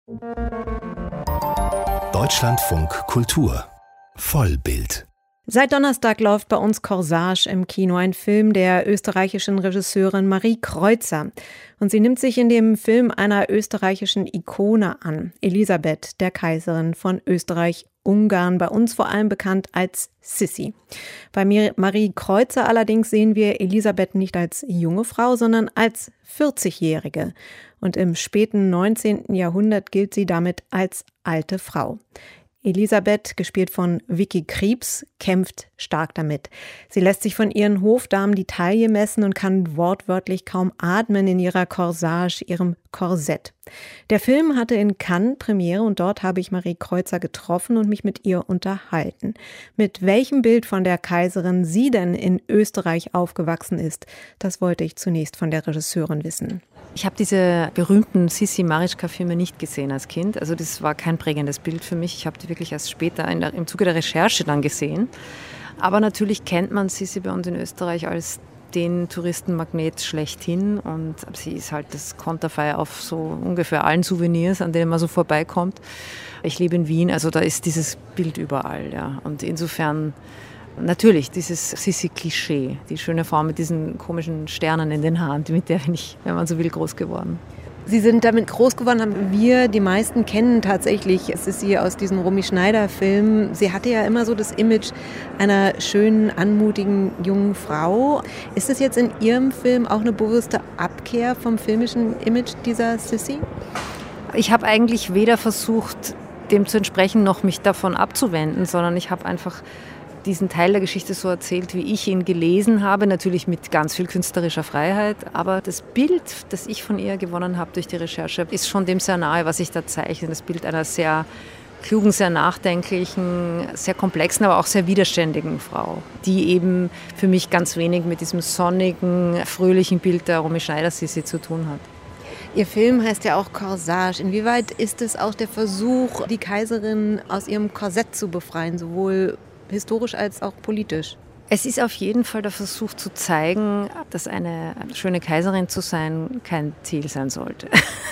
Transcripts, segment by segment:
Deutschlandfunk Kultur Vollbild. Seit Donnerstag läuft bei uns Corsage im Kino, ein Film der österreichischen Regisseurin Marie Kreutzer. Und sie nimmt sich in dem Film einer österreichischen Ikone an, Elisabeth, der Kaiserin von Österreich-Ungarn, bei uns vor allem bekannt als Sissi. Bei Marie Kreutzer allerdings sehen wir Elisabeth nicht als junge Frau, sondern als 40-Jährige. Und im späten 19. Jahrhundert gilt sie damit als alte Frau. Elisabeth, gespielt von Vicky Krieps, kämpft stark damit. Sie lässt sich von ihren Hofdamen die Taille messen und kann wortwörtlich kaum atmen in ihrer Corsage, ihrem Korsett. Der Film hatte in Cannes Premiere und dort habe ich Marie Kreutzer getroffen und mich mit ihr unterhalten. Mit welchem Bild von der Kaiserin sie denn in Österreich aufgewachsen ist, das wollte ich zunächst von der Regisseurin wissen. Ich habe diese berühmten Sissi Marischka-Filme nicht gesehen als Kind. Also das war kein prägendes Bild für mich. Ich habe die wirklich erst später im Zuge der Recherche dann gesehen. Aber natürlich kennt man Sissi bei uns in Österreich als den Touristenmagnet schlechthin. Und sie ist halt das Konterfei auf so ungefähr allen Souvenirs, an denen man so vorbeikommt. Ich lebe in Wien, also da ist dieses Bild überall. Ja. Und insofern natürlich, dieses Sissi-Klischee, die schöne Frau mit diesen komischen Sternen in den Haaren, mit der bin ich, wenn man so will, groß geworden. Sie sind damit groß geworden, haben wir, die meisten kennen tatsächlich Sissi aus diesen Romy Schneider-Filmen. Sie hatte ja immer so das Image einer schönen, anmutigen jungen Frau. Ist es jetzt in Ihrem Film auch eine bewusste Abkehr vom filmischen Image dieser Sissi? Ich habe eigentlich weder versucht, dem zu entsprechen, noch mich davon abzuwenden, sondern ich habe einfach diesen Teil der Geschichte so erzählt, wie ich ihn gelesen habe, natürlich mit ganz viel künstlerischer Freiheit, aber das Bild, das ich von ihr gewonnen habe durch die Recherche, ist schon dem sehr nahe, was ich da zeichne. Das Bild einer sehr klugen, sehr nachdenklichen, sehr komplexen, aber auch sehr widerständigen Frau, die eben für mich ganz wenig mit diesem sonnigen, fröhlichen Bild der Romy Schneider-Sissi zu tun hat. Ihr Film heißt ja auch Corsage. Inwieweit ist es auch der Versuch, die Kaiserin aus ihrem Korsett zu befreien, sowohl historisch als auch politisch? Es ist auf jeden Fall der Versuch zu zeigen, dass eine schöne Kaiserin zu sein kein Ziel sein sollte.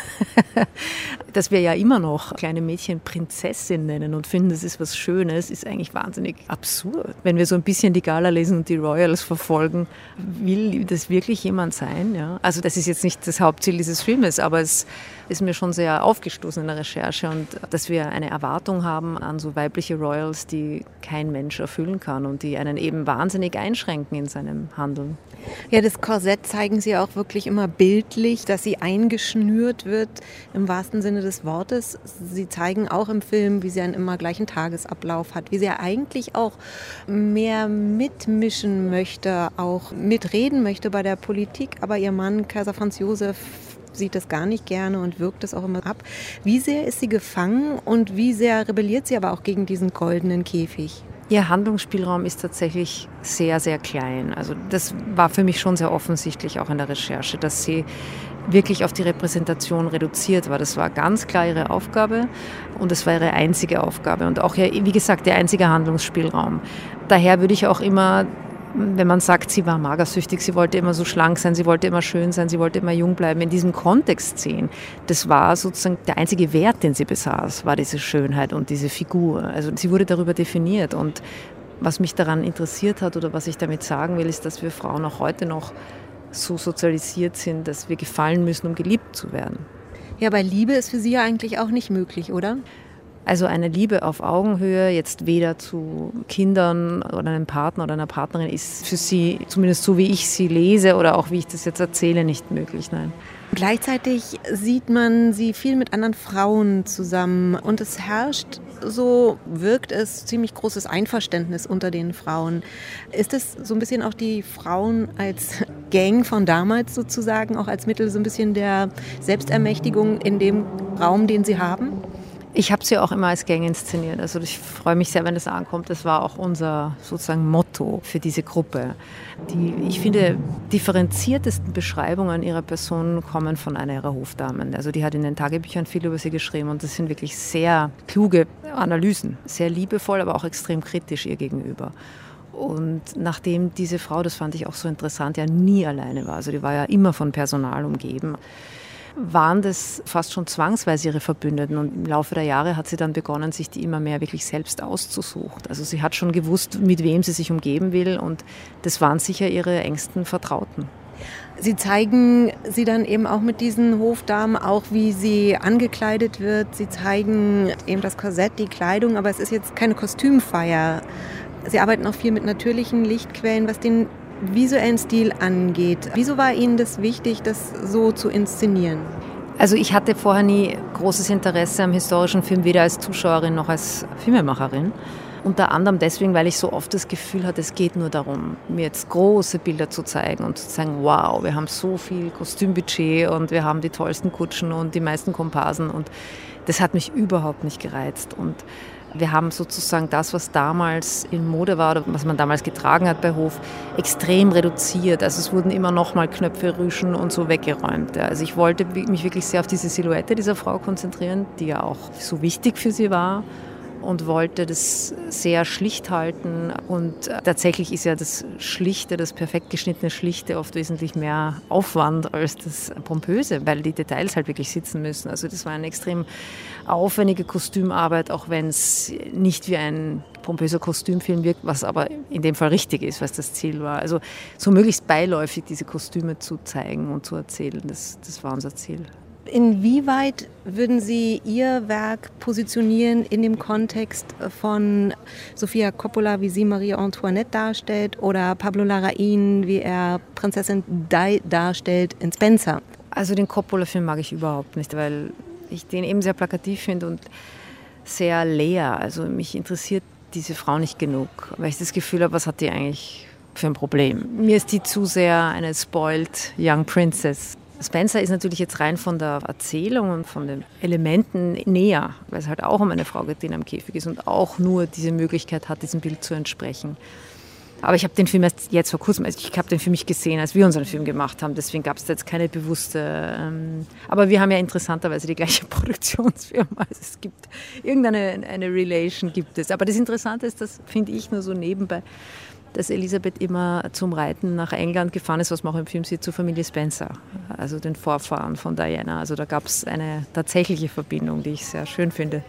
Dass wir ja immer noch kleine Mädchen Prinzessin nennen und finden, das ist was Schönes, ist eigentlich wahnsinnig absurd. Wenn wir so ein bisschen die Gala lesen und die Royals verfolgen, will das wirklich jemand sein? Ja? Also das ist jetzt nicht das Hauptziel dieses Filmes, aber es ist mir schon sehr aufgestoßen in der Recherche und dass wir eine Erwartung haben an so weibliche Royals, die kein Mensch erfüllen kann und die einen eben wahnsinnig einschränken in seinem Handeln. Ja, das Korsett zeigen Sie auch wirklich immer bildlich, dass sie eingeschnürt wird, im wahrsten Sinne des Wortes. Sie zeigen auch im Film, wie sie einen immer gleichen Tagesablauf hat, wie sie ja eigentlich auch mehr mitmischen möchte, auch mitreden möchte bei der Politik, aber ihr Mann, Kaiser Franz Josef, sieht das gar nicht gerne und wirkt es auch immer ab. Wie sehr ist sie gefangen und wie sehr rebelliert sie aber auch gegen diesen goldenen Käfig? Ihr Handlungsspielraum ist tatsächlich sehr, sehr klein. Also das war für mich schon sehr offensichtlich auch in der Recherche, dass sie wirklich auf die Repräsentation reduziert war. Das war ganz klar ihre Aufgabe und es war ihre einzige Aufgabe und auch, wie gesagt, der einzige Handlungsspielraum. Daher würde ich auch immer, wenn man sagt, sie war magersüchtig, sie wollte immer so schlank sein, sie wollte immer schön sein, sie wollte immer jung bleiben, in diesem Kontext sehen. Das war sozusagen der einzige Wert, den sie besaß, war diese Schönheit und diese Figur. Also sie wurde darüber definiert und was mich daran interessiert hat oder was ich damit sagen will, ist, dass wir Frauen auch heute noch so sozialisiert sind, dass wir gefallen müssen, um geliebt zu werden. Ja, aber Liebe ist für Sie ja eigentlich auch nicht möglich, oder? Also eine Liebe auf Augenhöhe, jetzt weder zu Kindern oder einem Partner oder einer Partnerin, ist für sie, zumindest so wie ich sie lese oder auch wie ich das jetzt erzähle, nicht möglich, nein. Gleichzeitig sieht man sie viel mit anderen Frauen zusammen und es herrscht, so wirkt es, ziemlich großes Einverständnis unter den Frauen. Ist es so ein bisschen auch die Frauen als Gang von damals sozusagen, auch als Mittel so ein bisschen der Selbstermächtigung in dem Raum, den sie haben? Ich habe sie auch immer als Gang inszeniert. Also ich freue mich sehr, wenn das ankommt. Das war auch unser sozusagen Motto für diese Gruppe. Die, ich finde, differenziertesten Beschreibungen ihrer Person kommen von einer ihrer Hofdamen. Also die hat in den Tagebüchern viel über sie geschrieben und das sind wirklich sehr kluge Analysen. Sehr liebevoll, aber auch extrem kritisch ihr gegenüber. Und nachdem diese Frau, das fand ich auch so interessant, ja nie alleine war. Also die war ja immer von Personal umgeben. waren das fast schon zwangsweise ihre Verbündeten. Und im Laufe der Jahre hat sie dann begonnen, sich die immer mehr wirklich selbst auszusuchen. Also sie hat schon gewusst, mit wem sie sich umgeben will und das waren sicher ihre engsten Vertrauten. Sie zeigen sie dann eben auch mit diesen Hofdamen, auch wie sie angekleidet wird. Sie zeigen eben das Korsett, die Kleidung, aber es ist jetzt keine Kostümfeier. Sie arbeiten auch viel mit natürlichen Lichtquellen, was den visuellen Stil angeht. Wieso war Ihnen das wichtig, das so zu inszenieren? Also ich hatte vorher nie großes Interesse am historischen Film, weder als Zuschauerin noch als Filmemacherin. Unter anderem deswegen, weil ich so oft das Gefühl hatte, es geht nur darum, mir jetzt große Bilder zu zeigen und zu sagen, wow, wir haben so viel Kostümbudget und wir haben die tollsten Kutschen und die meisten Komparsen und das hat mich überhaupt nicht gereizt. Und wir haben sozusagen das, was damals in Mode war oder was man damals getragen hat bei Hof, extrem reduziert. Also es wurden immer noch mal Knöpfe, Rüschen und so weggeräumt. Also ich wollte mich wirklich sehr auf diese Silhouette dieser Frau konzentrieren, die ja auch so wichtig für sie war. Und wollte das sehr schlicht halten. Und tatsächlich ist ja das Schlichte, das perfekt geschnittene Schlichte oft wesentlich mehr Aufwand als das Pompöse, weil die Details halt wirklich sitzen müssen. Also das war eine extrem aufwendige Kostümarbeit, auch wenn es nicht wie ein pompöser Kostümfilm wirkt, was aber in dem Fall richtig ist, was das Ziel war. Also so möglichst beiläufig diese Kostüme zu zeigen und zu erzählen, das war unser Ziel. Inwieweit würden Sie Ihr Werk positionieren in dem Kontext von Sofia Coppola, wie sie Marie Antoinette darstellt, oder Pablo Larraín, wie er Prinzessin Di darstellt in Spencer? Also den Coppola-Film mag ich überhaupt nicht, weil ich den eben sehr plakativ finde und sehr leer. Also mich interessiert diese Frau nicht genug, weil ich das Gefühl habe, was hat die eigentlich für ein Problem? Mir ist die zu sehr eine spoiled young princess. Spencer ist natürlich jetzt rein von der Erzählung und von den Elementen näher, weil es halt auch um eine Frau geht, die in einem Käfig ist und auch nur diese Möglichkeit hat, diesem Bild zu entsprechen. Aber ich habe den Film erst jetzt vor kurzem, ich habe den für mich gesehen, als wir unseren Film gemacht haben, deswegen gab es jetzt keine bewusste, aber wir haben ja interessanterweise die gleiche Produktionsfirma, also es gibt irgendeine Relation gibt es. Aber das Interessante ist, das finde ich nur so nebenbei, dass Elisabeth immer zum Reiten nach England gefahren ist, was man auch im Film sieht, zur Familie Spencer, also den Vorfahren von Diana. Also da gab es eine tatsächliche Verbindung, die ich sehr schön finde.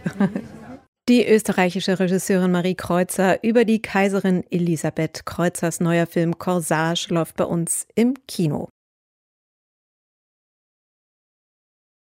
Die österreichische Regisseurin Marie Kreutzer über die Kaiserin Elisabeth. Kreutzers neuer Film Corsage läuft bei uns im Kino.